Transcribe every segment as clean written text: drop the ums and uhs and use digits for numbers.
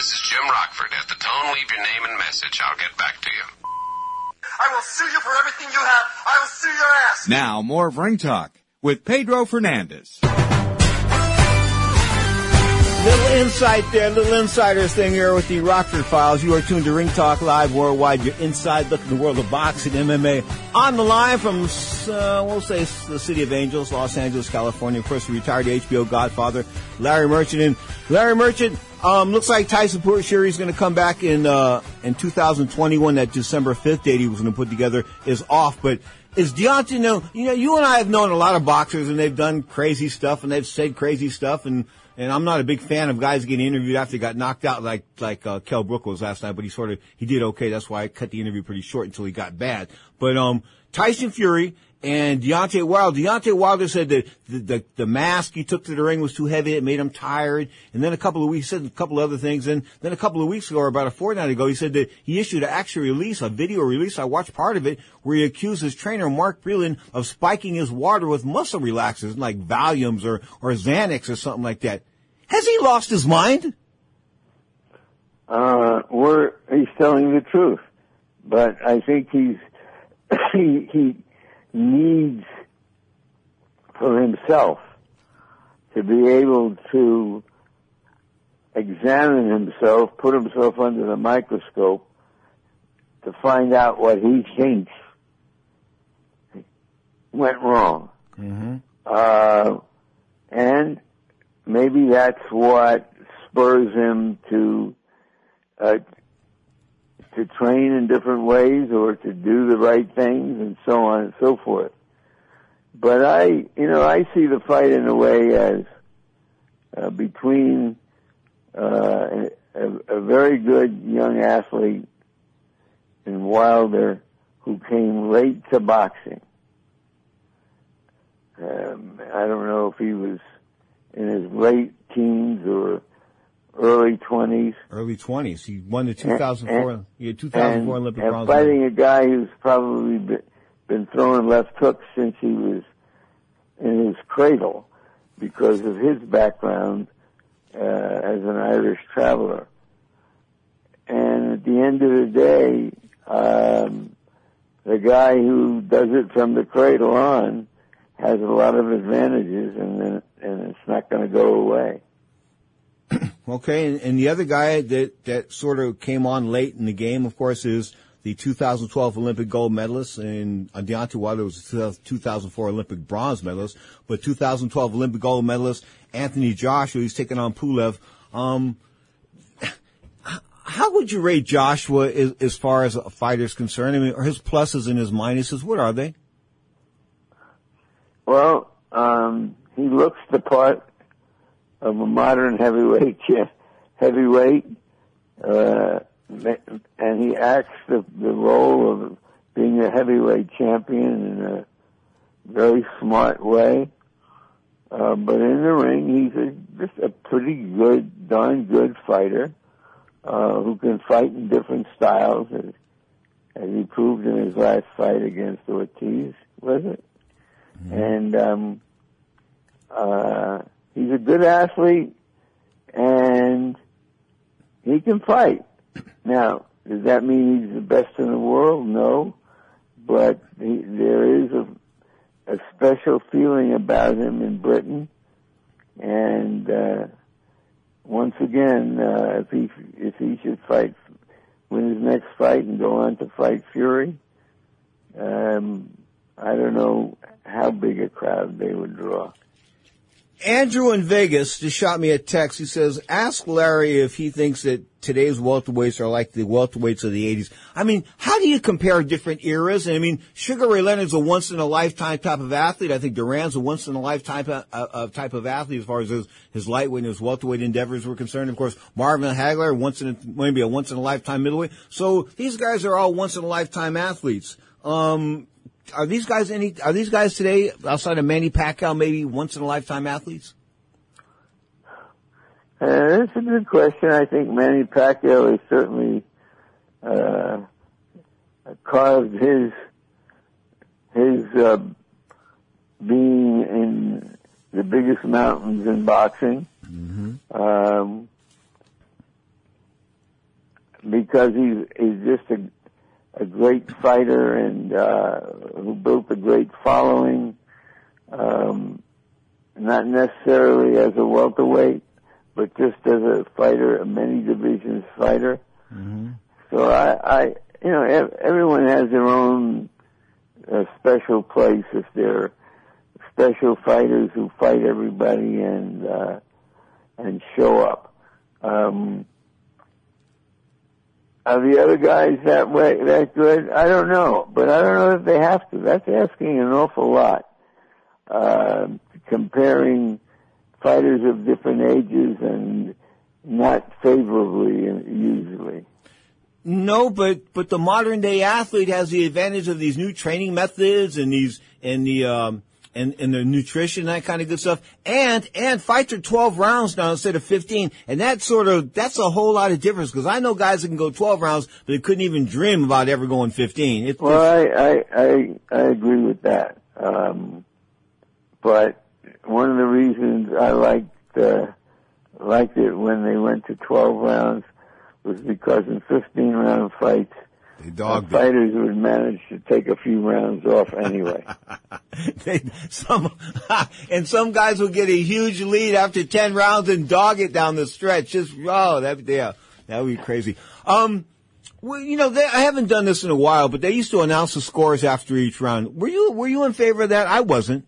This is Jim Rockford. At the tone, leave your name and message. I'll get back to you. I will sue you for everything you have. I will sue your ass. Now, more of Ring Talk with Pedro Fernandez. Little insight there, little insiders thing here with the Rockford Files. You are tuned to Ring Talk Live Worldwide, your inside look at the world of boxing, MMA. On the line from, we'll say, the City of Angels, Los Angeles, California. Of course, the retired HBO Godfather, Larry Merchant. And Larry Merchant, looks like Tyson Fury is going to come back in 2021. That December 5th date he was going to put together is off, but is Deontay, you and I have known a lot of boxers, and they've done crazy stuff, and they've said crazy stuff, and I'm not a big fan of guys getting interviewed after they got knocked out like Kell Brook was last night, but he did okay. That's why I cut the interview pretty short until he got bad. But Tyson Fury and Deontay Wilder. Deontay Wilder said that the mask he took to the ring was too heavy. It made him tired. And then he said a couple other things. And then a couple of weeks ago, or about a fortnight ago, he said that he issued a video release. I watched part of it where he accused his trainer, Mark Breland, of spiking his water with muscle relaxers like Valiums or Xanax or something like that. Has he lost his mind? He's telling the truth, but I think he needs for himself to be able to examine himself, put himself under the microscope to find out what he thinks went wrong. Mm-hmm. And maybe that's what spurs him to train in different ways or to do the right things and so on and so forth. But I see the fight in a way as between a very good young athlete in Wilder who came late to boxing. I don't know if he was in his late teens or early 20s. Early 20s. He won the 2004 Olympic bronze medal. Fighting a guy who's probably been throwing left hooks since he was in his cradle because of his background as an Irish traveler. And at the end of the day, the guy who does it from the cradle on has a lot of advantages, and it's not going to go away. Okay, and the other guy that sort of came on late in the game, of course, is the 2012 Olympic gold medalist, and Deontay Wilder was the 2004 Olympic bronze medalist, but 2012 Olympic gold medalist Anthony Joshua, he's taking on Pulev. How would you rate Joshua as far as a fighter's concerned? I mean, are his pluses and his minuses, what are they? Well, he looks the part of a modern heavyweight, and he acts the role of being a heavyweight champion in a very smart way. But in the ring, he's just a pretty good, darn good fighter, who can fight in different styles, as he proved in his last fight against Ortiz, was it? Mm-hmm. And he's a good athlete, and he can fight. Now, does that mean he's the best in the world? No, but there is a special feeling about him in Britain, and once again, if he should win his next fight and go on to fight Fury, I don't know how big a crowd they would draw. Andrew in Vegas just shot me a text. He says, ask Larry if he thinks that today's welterweights are like the welterweights of the 80s. I mean, how do you compare different eras? And I mean, Sugar Ray Leonard's a once-in-a-lifetime type of athlete. I think Duran's a once-in-a-lifetime type of athlete as far as his lightweight and his welterweight endeavors were concerned. Of course, Marvin Hagler, maybe a once-in-a-lifetime middleweight. So these guys are all once-in-a-lifetime athletes. Are these guys today, outside of Manny Pacquiao, maybe once-in-a-lifetime athletes? That's a good question. I think Manny Pacquiao has certainly carved his being in the biggest mountains in boxing. Mm-hmm. because he's just a great fighter and who built a great following, not necessarily as a welterweight, but just as a fighter, a many divisions fighter. Mm-hmm. So everyone has their own special place. If they're special fighters who fight everybody and show up. Are the other guys that good? I don't know, but I don't know if they have to. That's asking an awful lot. Comparing fighters of different ages and not favorably usually. No, but the modern day athlete has the advantage of these new training methods and the nutrition, that kind of good stuff. And fights are 12 rounds now instead of 15. And that's a whole lot of difference, because I know guys that can go 12 rounds, but they couldn't even dream about ever going 15. I agree with that. But one of the reasons I liked it when they went to 12 rounds was because in 15-round fights, fighters would manage to take a few rounds off anyway. Some guys will get a huge lead after 10 rounds and dog it down the stretch. That would be crazy. Well, I haven't done this in a while, but they used to announce the scores after each round. Were you in favor of that? I wasn't.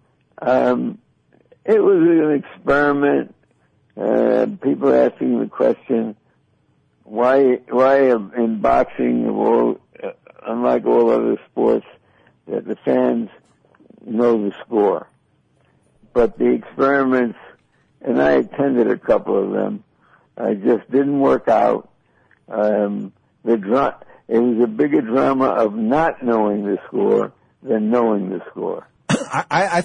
It was an experiment. People asking the question, why in boxing, unlike all other sports, that the fans know the score. But the experiments, and I attended a couple of them, just didn't work out. It was a bigger drama of not knowing the score than knowing the score. I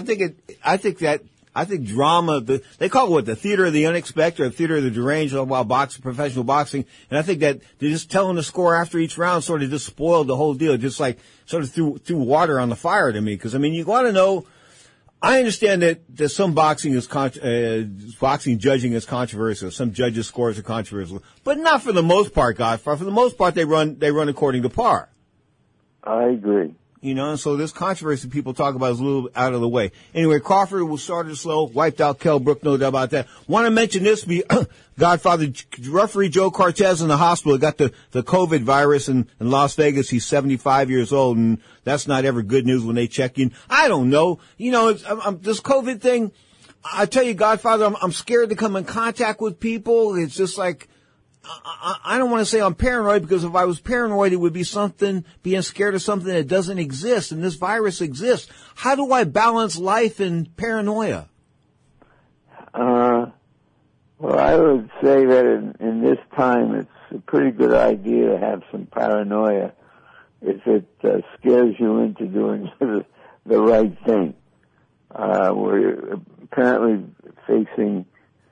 think drama, they call it what, the theater of the unexpected, or the theater of the deranged while professional boxing. And I think that they're just telling the score after each round sort of just spoiled the whole deal. Just like sort of threw water on the fire to me. Cause I mean, you want to know, I understand that some boxing judging is controversial. Some judges' scores are controversial, but not for the most part, Godfather. For the most part, they run according to par. I agree. So this controversy people talk about is a little out of the way. Anyway, Crawford was started slow, wiped out Kell Brook, no doubt about that. Want to mention this, Godfather, referee Joe Cortez in the hospital got the COVID virus in Las Vegas. He's 75 years old, and that's not ever good news when they check in. I don't know. This COVID thing, I tell you, Godfather, I'm scared to come in contact with people. It's just like, I don't want to say I'm paranoid, because if I was paranoid, it would be being scared of something that doesn't exist, and this virus exists. How do I balance life and paranoia? Well, I would say that in this time, it's a pretty good idea to have some paranoia if it scares you into doing the right thing. We're apparently facing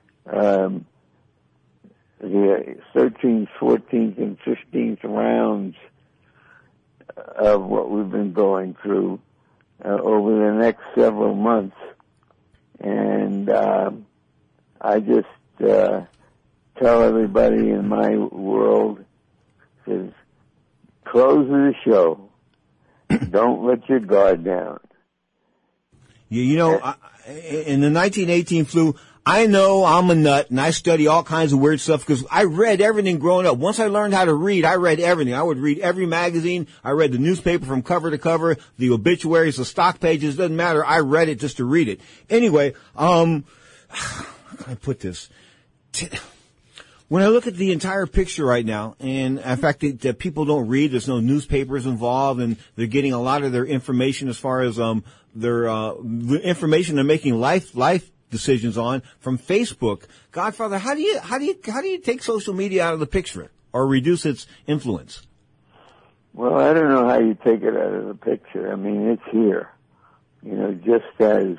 the 13th, 14th, and 15th rounds of what we've been going through over the next several months. And I just tell everybody in my world, says, close the show. Don't let your guard down. In the 1918 flu, I know I'm a nut, and I study all kinds of weird stuff because I read everything growing up. Once I learned how to read, I read everything. I would read every magazine. I read the newspaper from cover to cover, the obituaries, the stock pages. Doesn't matter. I read it just to read it. Anyway, how can I put this? When I look at the entire picture right now, and in fact that people don't read, there's no newspapers involved, and they're getting a lot of their information as far as their information they're making life decisions on from Facebook. Godfather, how do you take social media out of the picture or reduce its influence? Well, I don't know how you take it out of the picture. I mean, it's here. Just as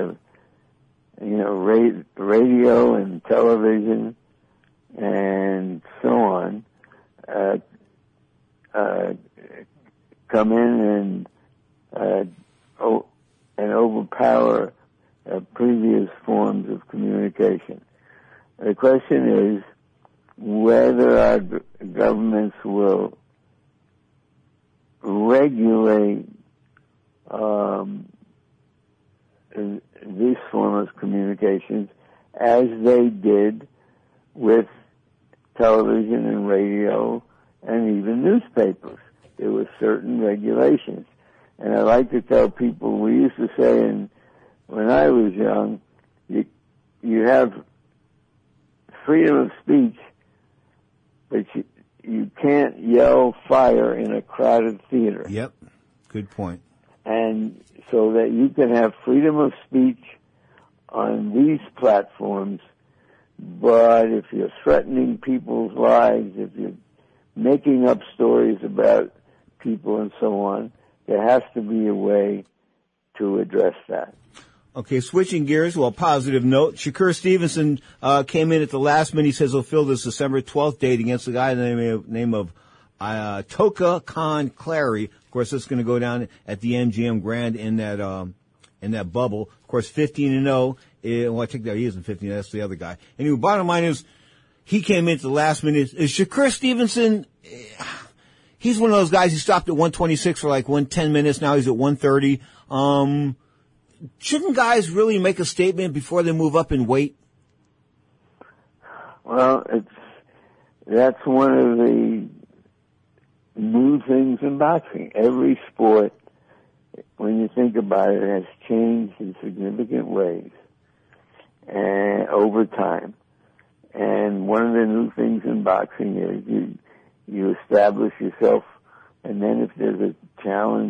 radio and television and so on come in and overpower previous forms of communication. The question is, whether our governments will regulate this form of communications as they did with television and radio and even newspapers. There were certain regulations. And I like to tell people, we used to say when I was young, you have freedom of speech, but you can't yell fire in a crowded theater. Yep. Good point. And so that you can have freedom of speech on these platforms, but if you're threatening people's lives, if you're making up stories about people and so on, there has to be a way to address that. Okay, switching gears to a positive note. Shakur Stevenson came in at the last minute. He says he'll fill this December 12th date against a guy by the name of Toka Khan Clary. Of course, this is going to go down at the MGM Grand in that bubble. Of course, 15-0. Well, I take that he isn't 15. That's the other guy. Anyway, bottom line is he came in at the last minute. Is Shakur Stevenson? He's one of those guys who stopped at 126 for like 10 minutes. Now he's at 130. Shouldn't guys really make a statement before they move up in weight? Well, that's one of the new things in boxing. Every sport, when you think about it, has changed in significant ways and over time. And one of the new things in boxing is you establish yourself, and then if there's a challenge,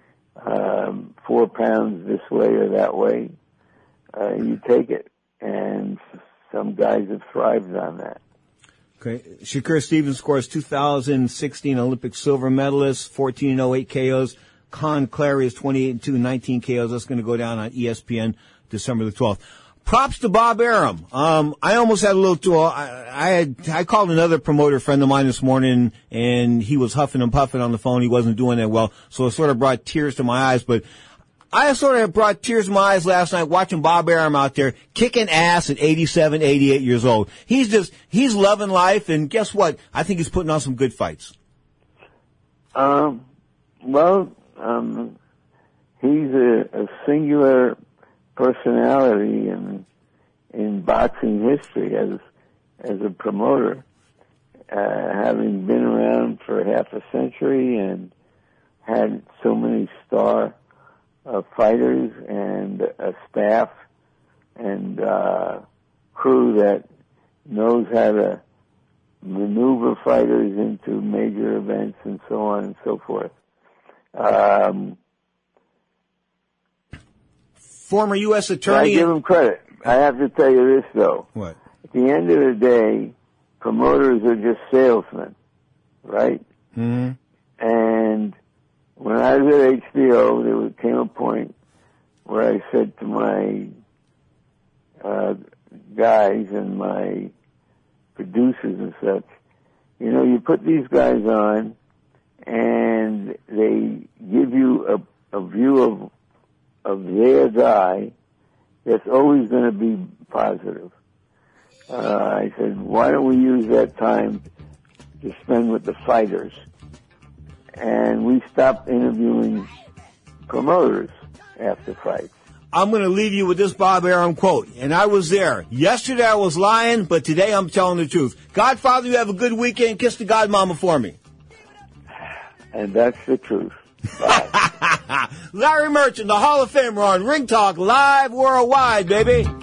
4 pounds this way or that way, you take it. And some guys have thrived on that. Okay. Shakur Stevenson scores 2016 Olympic silver medalist, 14-0, 8 KOs. Khan Clary is 28-2, 19 KOs. That's going to go down on ESPN December the 12th. Props to Bob Arum. I almost had a little I called another promoter friend of mine this morning, and he was huffing and puffing on the phone. He wasn't doing that well, so it sort of brought tears to my eyes. But I sort of brought tears to my eyes last night watching Bob Arum out there kicking ass at 87, 88 years old. He's loving life, and guess what? I think he's putting on some good fights. He's a singular personality in boxing history as a promoter, having been around for half a century and had so many star fighters and a staff and crew that knows how to maneuver fighters into major events and so on and so forth. Former U.S. attorney. I give him credit. I have to tell you this, though. What? At the end of the day, promoters are just salesmen, right? Mm-hmm. And when I was at HBO, there came a point where I said to my guys and my producers and such, you put these guys on, and they give you a view of their guy that's always going to be positive. I said, why don't we use that time to spend with the fighters? And we stopped interviewing promoters after fights. I'm going to leave you with this Bob Arum quote, and I was there. Yesterday I was lying, but today I'm telling the truth. Godfather, you have a good weekend. Kiss the Godmama for me. And that's the truth. Bye. Larry Merchant, the Hall of Famer on Ring Talk Live Worldwide, baby.